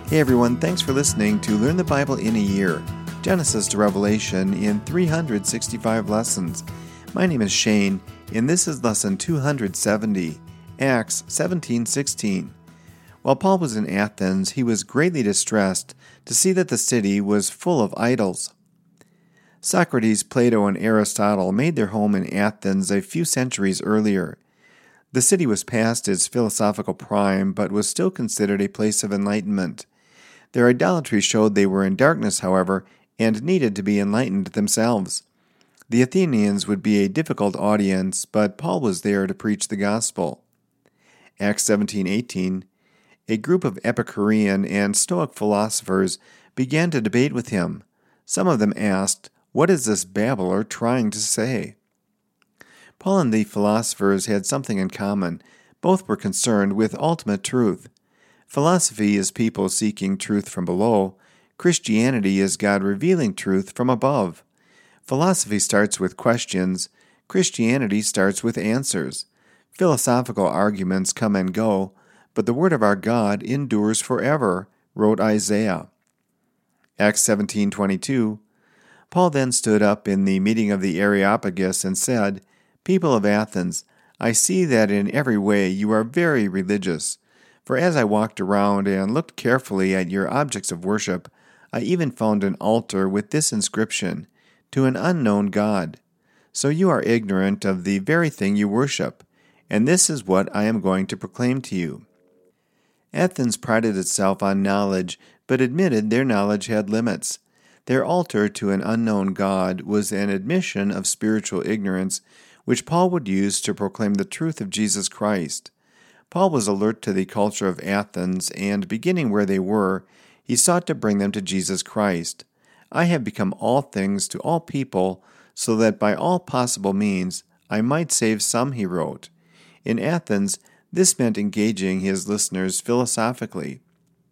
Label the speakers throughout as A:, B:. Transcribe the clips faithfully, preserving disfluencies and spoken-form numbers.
A: Hey everyone, thanks for listening to Learn the Bible in a Year, Genesis to Revelation in three hundred sixty-five lessons. My name is Shane, and this is lesson two hundred seventy, Acts seventeen sixteen. While Paul was in Athens, he was greatly distressed to see that the city was full of idols. Socrates, Plato, and Aristotle made their home in Athens a few centuries earlier. The city was past its philosophical prime, but was still considered a place of enlightenment. Their idolatry showed they were in darkness, however, and needed to be enlightened themselves. The Athenians would be a difficult audience, but Paul was there to preach the gospel. Acts seventeen eighteen. A group of Epicurean and Stoic philosophers began to debate with him. Some of them asked, "What is this babbler trying to say?" Paul and the philosophers had something in common. Both were concerned with ultimate truth. Philosophy is people seeking truth from below. Christianity is God revealing truth from above. Philosophy starts with questions. Christianity starts with answers. Philosophical arguments come and go, but the word of our God endures forever, wrote Isaiah. Acts seventeen twenty-two. Paul then stood up in the meeting of the Areopagus and said, "People of Athens, I see that in every way you are very religious. For as I walked around and looked carefully at your objects of worship, I even found an altar with this inscription, 'To an unknown God.' So you are ignorant of the very thing you worship, and this is what I am going to proclaim to you." Athens prided itself on knowledge, but admitted their knowledge had limits. Their altar to an unknown God was an admission of spiritual ignorance, which Paul would use to proclaim the truth of Jesus Christ. Paul was alert to the culture of Athens, and beginning where they were, he sought to bring them to Jesus Christ. "I have become all things to all people, so that by all possible means I might save some," he wrote. In Athens, this meant engaging his listeners philosophically.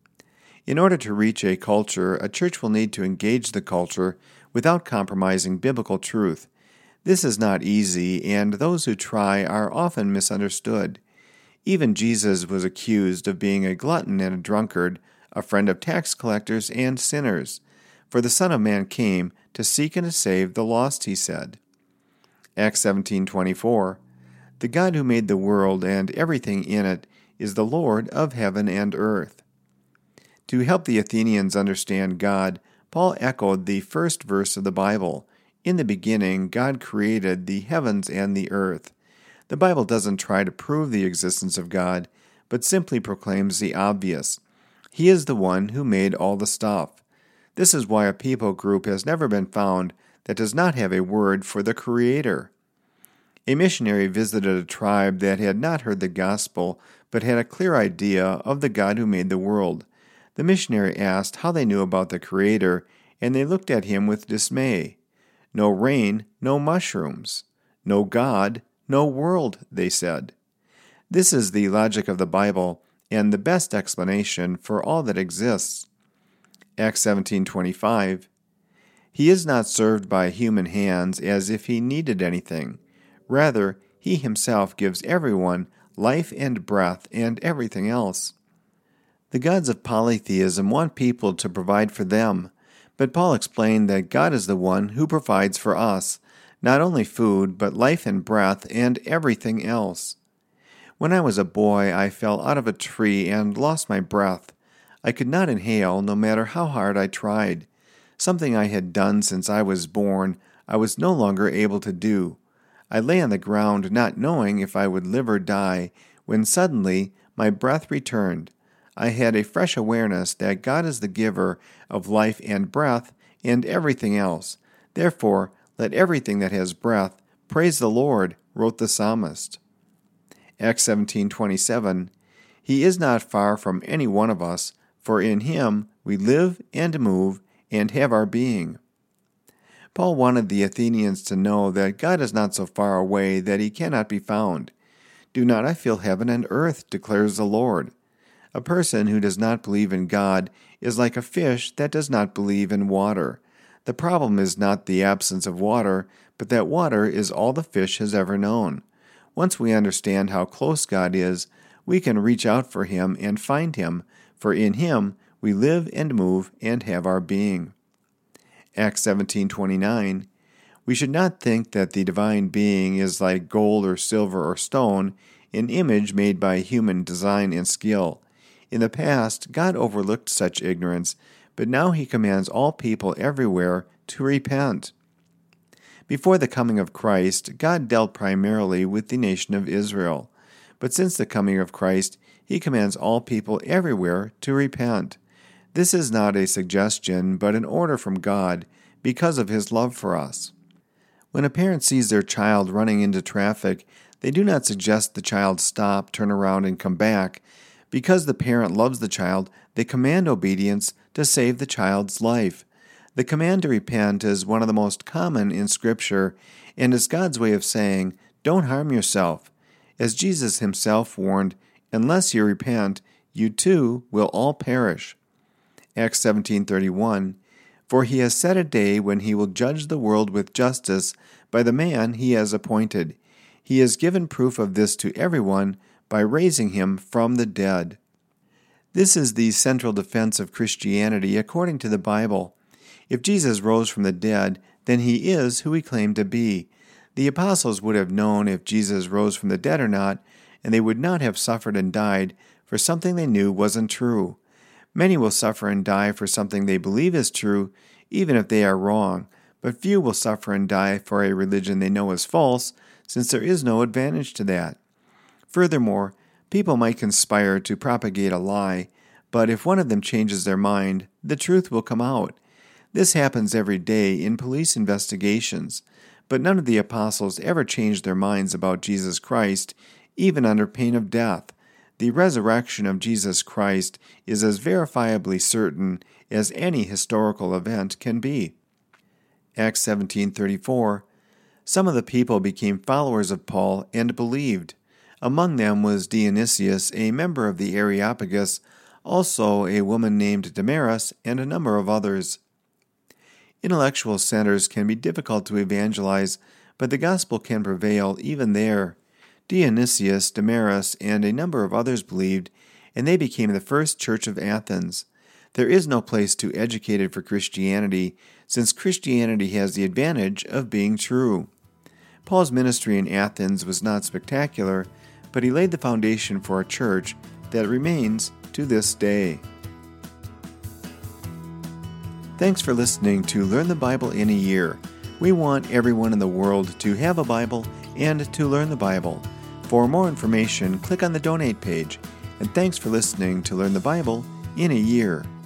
A: In order to reach a culture, a church will need to engage the culture without compromising biblical truth. This is not easy, and those who try are often misunderstood. Even Jesus was accused of being a glutton and a drunkard, a friend of tax collectors and sinners. For the Son of Man came to seek and to save the lost, he said. Acts seventeen twenty-four. The God who made the world and everything in it is the Lord of heaven and earth. To help the Athenians understand God, Paul echoed the first verse of the Bible. In the beginning, God created the heavens and the earth. The Bible doesn't try to prove the existence of God, but simply proclaims the obvious. He is the one who made all the stuff. This is why a people group has never been found that does not have a word for the Creator. A missionary visited a tribe that had not heard the gospel, but had a clear idea of the God who made the world. The missionary asked how they knew about the Creator, and they looked at him with dismay. "No rain, no mushrooms. No God, no world," they said. This is the logic of the Bible and the best explanation for all that exists. Acts seventeen twenty-five. He is not served by human hands as if he needed anything. Rather, he himself gives everyone life and breath and everything else. The gods of polytheism want people to provide for them, but Paul explained that God is the one who provides for us, not only food, but life and breath and everything else. When I was a boy, I fell out of a tree and lost my breath. I could not inhale, no matter how hard I tried. Something I had done since I was born, I was no longer able to do. I lay on the ground not knowing if I would live or die, when suddenly my breath returned. I had a fresh awareness that God is the giver of life and breath and everything else. Therefore, let everything that has breath praise the Lord, wrote the psalmist. Acts seventeen twenty-seven. He is not far from any one of us, for in him we live and move and have our being. Paul wanted the Athenians to know that God is not so far away that he cannot be found. "Do not I feel heaven and earth, declares the Lord." A person who does not believe in God is like a fish that does not believe in water. The problem is not the absence of water, but that water is all the fish has ever known. Once we understand how close God is, we can reach out for him and find him, for in him we live and move and have our being. Acts seventeen twenty-nine. We should not think that the divine being is like gold or silver or stone, an image made by human design and skill. In the past, God overlooked such ignorance, but now he commands all people everywhere to repent. Before the coming of Christ, God dealt primarily with the nation of Israel. But since the coming of Christ, he commands all people everywhere to repent. This is not a suggestion, but an order from God because of his love for us. When a parent sees their child running into traffic, they do not suggest the child stop, turn around, and come back. Because the parent loves the child, they command obedience to save the child's life. The command to repent is one of the most common in Scripture and is God's way of saying, don't harm yourself. As Jesus himself warned, unless you repent, you too will all perish. Acts seventeen thirty-one. For he has set a day when he will judge the world with justice by the man he has appointed. He has given proof of this to everyone by raising him from the dead. This is the central defense of Christianity according to the Bible. If Jesus rose from the dead, then he is who he claimed to be. The apostles would have known if Jesus rose from the dead or not, and they would not have suffered and died for something they knew wasn't true. Many will suffer and die for something they believe is true, even if they are wrong, but few will suffer and die for a religion they know is false, since there is no advantage to that. Furthermore, people might conspire to propagate a lie, but if one of them changes their mind, the truth will come out. This happens every day in police investigations, but none of the apostles ever changed their minds about Jesus Christ, even under pain of death. The resurrection of Jesus Christ is as verifiably certain as any historical event can be. Acts seventeen thirty-four. Some of the people became followers of Paul and believed. Among them was Dionysius, a member of the Areopagus, also a woman named Damaris, and a number of others. Intellectual centers can be difficult to evangelize, but the gospel can prevail even there. Dionysius, Damaris, and a number of others believed, and they became the first church of Athens. There is no place too educated for Christianity, since Christianity has the advantage of being true. Paul's ministry in Athens was not spectacular, but he laid the foundation for a church that remains to this day. Thanks for listening to Learn the Bible in a Year. We want everyone in the world to have a Bible and to learn the Bible. For more information, click on the donate page. And thanks for listening to Learn the Bible in a Year.